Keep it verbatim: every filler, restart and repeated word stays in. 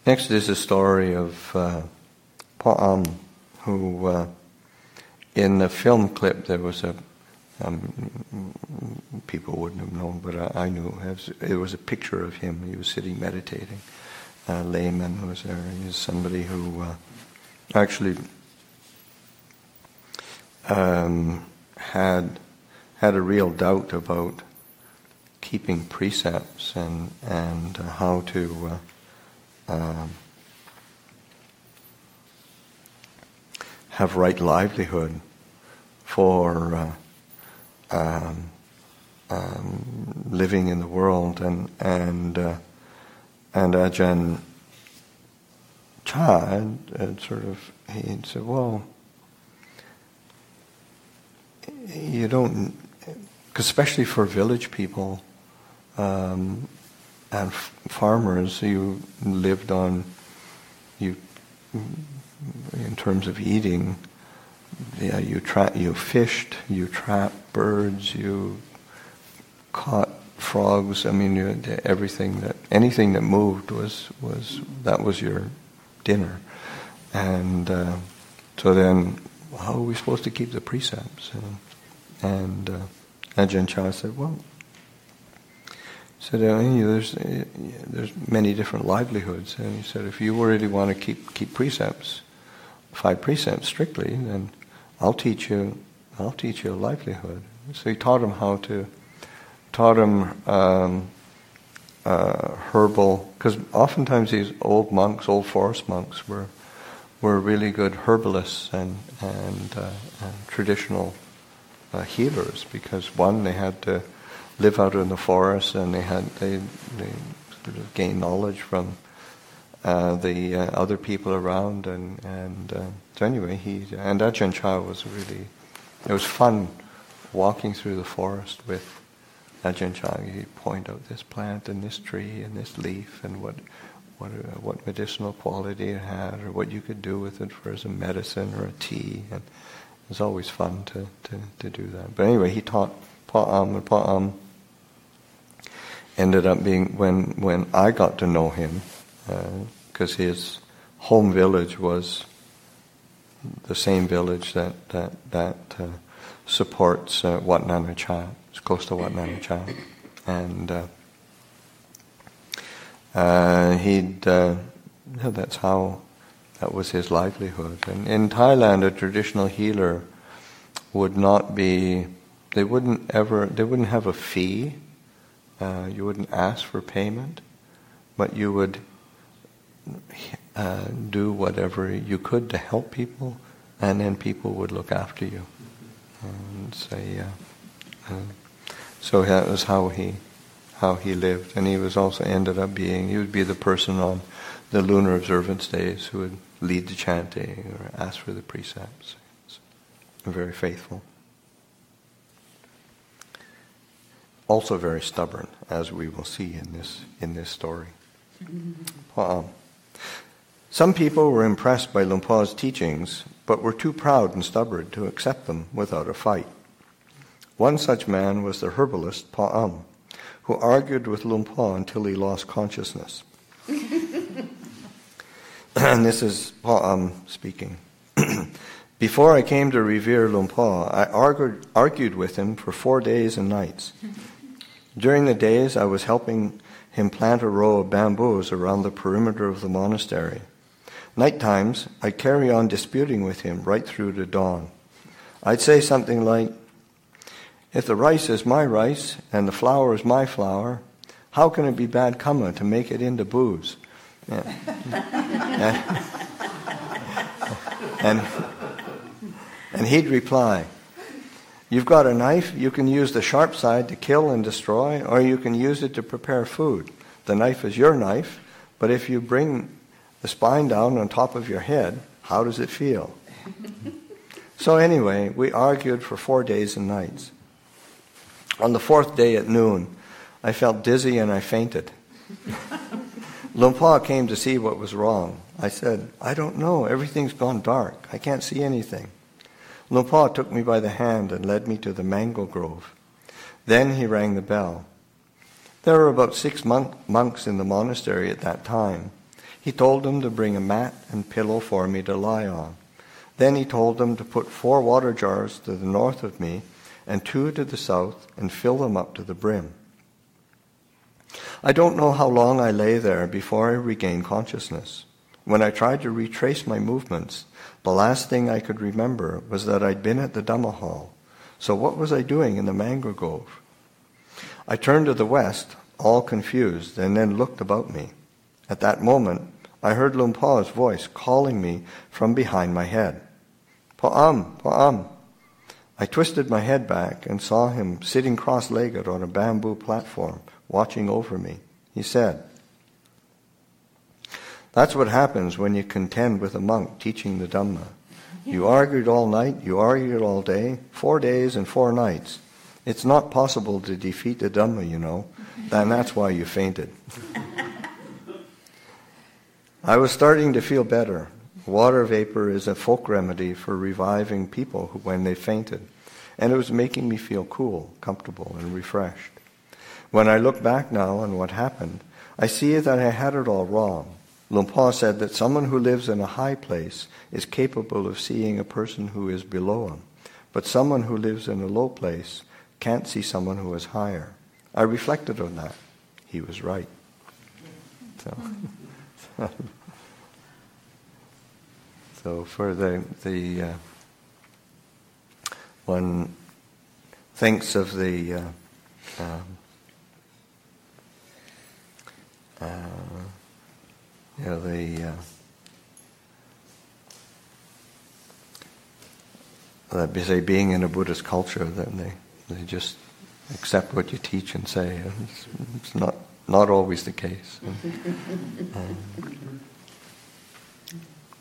Next is a story of uh, Pa-am, who uh, in the film clip there was a, um, people wouldn't have known, but I, I knew, it was a picture of him. He was sitting meditating. A layman was there. He was somebody who uh, actually um, had had a real doubt about keeping precepts and and uh, how to uh, um, have right livelihood for uh, um, um, living in the world, and and uh, and Ajahn Chah had, had sort of he said, well, you don't, because especially for village people um, and f- farmers, you lived on, you, in terms of eating, yeah, you tra- you fished, you trapped birds, you caught frogs. I mean, you, everything that anything that moved was was that was your dinner, and uh, so then how are we supposed to keep the precepts? And, and uh, Ajahn Chah said, well, said uh, you know, there's uh, there's many different livelihoods, and he said if you really want to keep keep precepts, five precepts strictly, then I'll teach you I'll teach you a livelihood. So he taught him how to taught him um, uh, herbal, because oftentimes these old monks, old forest monks, were were really good herbalists and and, uh, and traditional uh, healers, because one, they had to live out in the forest, and they had they they sort of gained knowledge from uh, the uh, other people around, and and uh, so anyway, he and Ajahn Chah was really, it was fun walking through the forest with Ajahn Chah. He'd point out this plant and this tree and this leaf and what what uh, what medicinal quality it had, or what you could do with it for as a medicine or a tea. And it was always fun to, to, to do that. But anyway, he taught Pa-am, and Pa-am ended up being, when when I got to know him, because uh, his home village was the same village that that that uh, supports uh, Wat Nana Cha. It's close to Wat Nana Cha, and uh, uh, he'd. Uh, you know, that's how. That was his livelihood. And in Thailand, a traditional healer would not be. They wouldn't ever. They wouldn't have a fee. Uh, you wouldn't ask for payment, but you would uh, do whatever you could to help people, and then people would look after you and say. Uh, uh, so that was how he, how he lived, and he was also ended up being. He would be the person on the lunar observance days who would lead the chanting or ask for the precepts. Very faithful. Also very stubborn, as we will see in this in this story. Uh-uh. Some people were impressed by Luang Por's teachings, but were too proud and stubborn to accept them without a fight. One such man was the herbalist Pa-am, who argued with Luang Por until he lost consciousness. And this is Pa-am speaking. Before I came to revere Luang Por, I argued, argued with him for four days and nights. During the days, I was helping him plant a row of bamboos around the perimeter of the monastery. Night times, I'd carry on disputing with him right through to dawn. I'd say something like, if the rice is my rice and the flour is my flour, how can it be bad karma to make it into booze? Yeah. and, and, and he'd reply, you've got a knife, you can use the sharp side to kill and destroy, or you can use it to prepare food. The knife is your knife, but if you bring the spine down on top of your head, how does it feel? So anyway, we argued for four days and nights. On the fourth day at noon, I felt dizzy and I fainted. Luang Por came to see what was wrong. I said, I don't know, everything's gone dark. I can't see anything. Luang Por took me by the hand and led me to the mango grove. Then he rang the bell. There were about six monk- monks in the monastery at that time. He told them to bring a mat and pillow for me to lie on. Then he told them to put four water jars to the north of me and two to the south and fill them up to the brim. I don't know how long I lay there before I regained consciousness. When I tried to retrace my movements, the last thing I could remember was that I'd been at the Dhamma hall. So what was I doing in the mangrove grove? I turned to the west, all confused, and then looked about me. At that moment, I heard Luang Por's voice calling me from behind my head. Pa'am, Pa'am. I twisted my head back and saw him sitting cross-legged on a bamboo platform, watching over me. He said, "That's what happens when you contend with a monk teaching the Dhamma. You argued all night, you argued all day, four days and four nights. It's not possible to defeat the Dhamma, you know, and that's why you fainted." I was starting to feel better. Water vapor is a folk remedy for reviving people who, when they fainted, and it was making me feel cool, comfortable, and refreshed. When I look back now on what happened, I see that I had it all wrong. Luang Por said that someone who lives in a high place is capable of seeing a person who is below him, but someone who lives in a low place can't see someone who is higher. I reflected on that. He was right. So, so for the the uh, one thinks of the uh, um, uh, you know the uh, that say being in a Buddhist culture, then they they just accept what you teach and say. It's, it's not not always the case. And, um,